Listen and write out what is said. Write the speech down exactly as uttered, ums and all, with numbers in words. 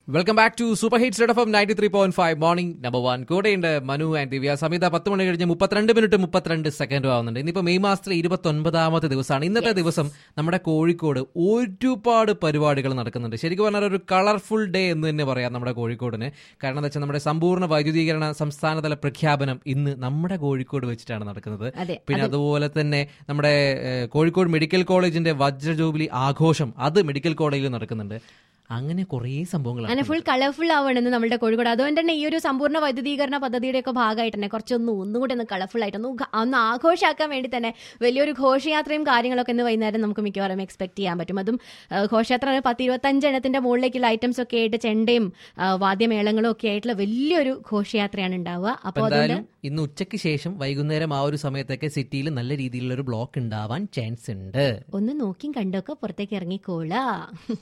Welcome back to super hits red F M ninety three point five morning number one. കൂടെയുണ്ട് Manu and ദിവ്യ. സമയത്ത് പത്ത് മണി കഴിഞ്ഞ് മുപ്പത്തിരണ്ട് minute മുപ്പത്തിരണ്ട് സെക്കൻഡും ആവുന്നുണ്ട്. ഇന്നിപ്പോൾ മെയ് മാസത്തിലെ ഇരുപത്തി ഒൻപതാമത്തെ ദിവസമാണ്. ഇന്നത്തെ ദിവസം നമ്മുടെ കോഴിക്കോട് ഒരുപാട് പരിപാടികൾ നടക്കുന്നുണ്ട്. ശരിക്കും പറഞ്ഞാൽ ഒരു കളർഫുൾ ഡേ എന്ന് തന്നെ പറയാം നമ്മുടെ കോഴിക്കോടിന്. കാരണം എന്താ വെച്ചാൽ നമ്മുടെ സമ്പൂർണ്ണ വൈദ്യുതീകരണ സംസ്ഥാനതല പ്രഖ്യാപനം ഇന്ന് നമ്മുടെ കോഴിക്കോട് വെച്ചിട്ടാണ് നടക്കുന്നത്. പിന്നെ അതുപോലെ തന്നെ നമ്മുടെ കോഴിക്കോട് മെഡിക്കൽ കോളേജിന്റെ വജ്ര ജൂബിലി ആഘോഷം അത് മെഡിക്കൽ കോളേജിൽ നടക്കുന്നുണ്ട്. അങ്ങനെ കുറേ സംഭവങ്ങളാണ്. അങ്ങനെ ഫുൾ കളർഫുൾ ആവണമെന്ന് നമ്മുടെ കോഴിക്കോട്. അതുകൊണ്ട് തന്നെ ഈ ഒരു സമ്പൂർണ്ണ വൈദ്യുതീകരണ പദ്ധതിയുടെ ഒക്കെ ഭാഗമായിട്ട് തന്നെ കുറച്ചൊന്ന് ഒന്നുകൂടി ഒന്ന് കളർഫുൾ ആയിട്ട് ഒന്ന് ഒന്ന് ആഘോഷമാക്കാൻ വേണ്ടി തന്നെ വലിയൊരു ഘോഷയാത്രയും കാര്യങ്ങളൊക്കെ ഇന്ന് വൈകുന്നേരം നമുക്ക് മിക്കവാറും എക്സ്പെക്ട് ചെയ്യാൻ പറ്റും. അതും ഘോഷയാത്ര പത്ത് ഇരുപത്തഞ്ച് എണ്ണത്തിന്റെ മുകളിലേക്കുള്ള ഐറ്റംസ് ഒക്കെ ആയിട്ട് ചെണ്ടയും വാദ്യമേളങ്ങളും ഒക്കെ ആയിട്ടുള്ള വലിയൊരു ഘോഷയാത്രയാണ് ഉണ്ടാവുക. അപ്പോൾ അതുകൊണ്ട് ഇന്ന് ഉച്ചയ്ക്ക് ശേഷം വൈകുന്നേരം ആ ഒരു സമയത്തൊക്കെ സിറ്റിയിൽ നല്ല രീതിയിലുള്ള ഒരു ബ്ലോക്ക് ഉണ്ടാവാൻ ചാൻസ് ഉണ്ട്. ഒന്ന് നോക്കിയും കണ്ടൊക്കെ പുറത്തേക്ക് ഇറങ്ങിക്കോളാ.